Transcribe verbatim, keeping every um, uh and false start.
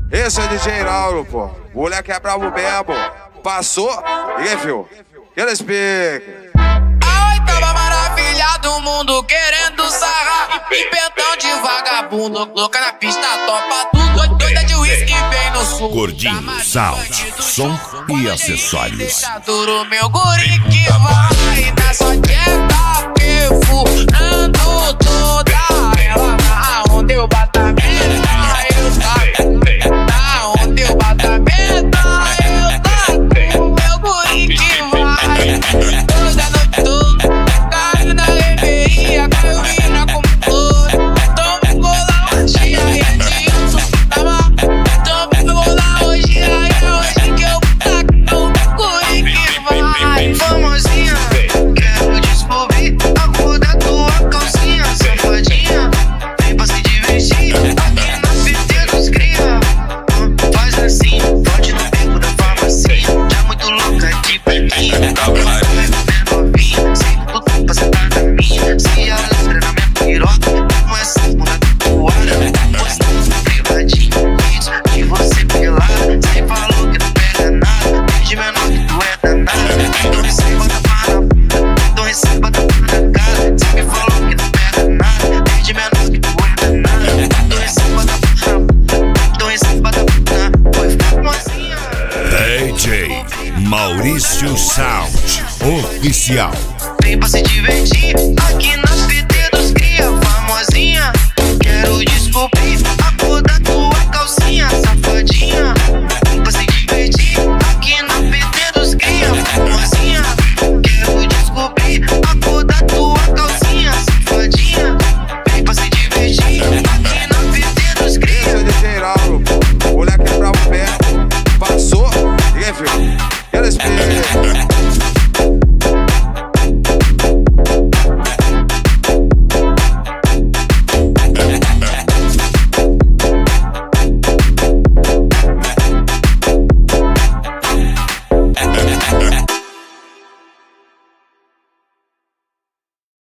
Esse é o D J Lauro, pô. O moleque é bravo mesmo. Passou. E aí, filho? Aquele speak. A oitava maravilha do mundo querendo sarrar. E pentão de vagabundo, louca na pista, topa tudo. Doida de uísque vem no sul. Gordinho, sound, som e acessórios. Deixa duro meu guri que vai dar só dieta, perfurando toda ela. Na onde eu bato a meta, eu taco. Na onde eu bato a meta, eu taco. Meu guri que vai toda noite toda. Caiu na reveria, caiu mina com flor. Toma cola hoje, aí é disso. Toma cola hoje, aí é hoje que eu taco. Meu guri que vai. Famosinha, quero descobrir a cor da tua calcinha. Safadinha, vem pra se divertir aqui na fita dos cria. Faz assim, forte no beco da farmacia. Já muito louca de perninha. Novinha, sei tudo pra sentar na minha. Se a letra na minha piroca, como essa bunda tatuada. Postando privadinho, vídeos de você pelada. Cê falou que não pega nada, desde menor que tu é danada. Então receba tapa na bunda, então receba tapa na cara. Cê me falou que não pega nada, desde menor que tu é danada. Então receba tapa na bunda, então receba tapa na. Foi famosinha. D J Maurício Sound Oficial. Vem pra se divertir aqui na